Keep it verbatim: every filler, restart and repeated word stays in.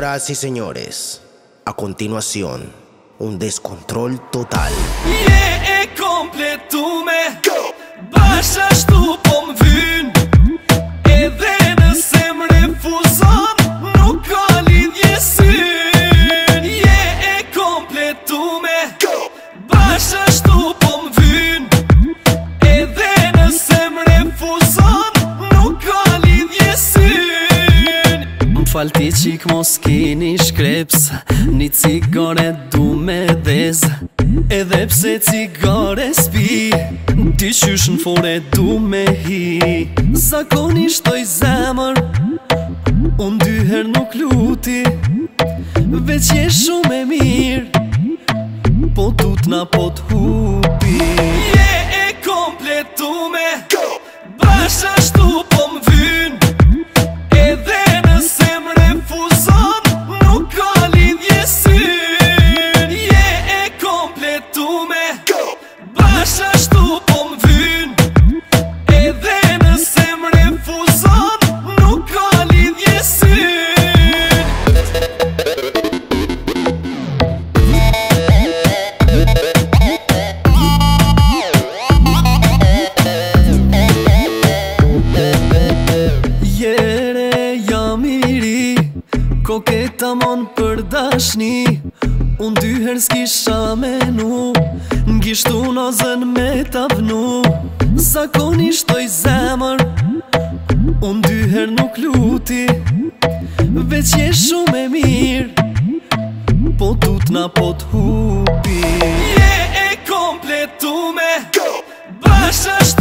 Señoras y señores, a continuación, un descontrol total. Je e kompletume, bashkështu po m'vyn, edhe nëse m'refuzon, nuk ka lidhje syn. Je e kompletume, bashkështu po m'vyn, edhe nëse m'refuzon, nuk ka lidhje syn. M'fal ti qik mos kini shkreps, një cigare du me dhez, edhe pse cigare s'pi, ti qysh në fore du me hi. Zakonisht toj zemër, unë dyher nuk luti, veç je shumë e mirë, po tutna po t'hupi. Je e kompletume, bashkështu po m'vyn, edhe nëse m'refuzon, nuk ka lidhje syn. Je e kompletume, bashkështu po m'vyn, edhe nëse m'refuzon, nuk ka lidhje syn. Koketa mon për dashni, unë dyher s'kisha menu, n'gishtu nozën me t'avnu. Zakonisht toj zemër, unë dyher nuk luti, veç je shumë e mirë, po tutna po t'hupi. Je e kompletume, bashkështu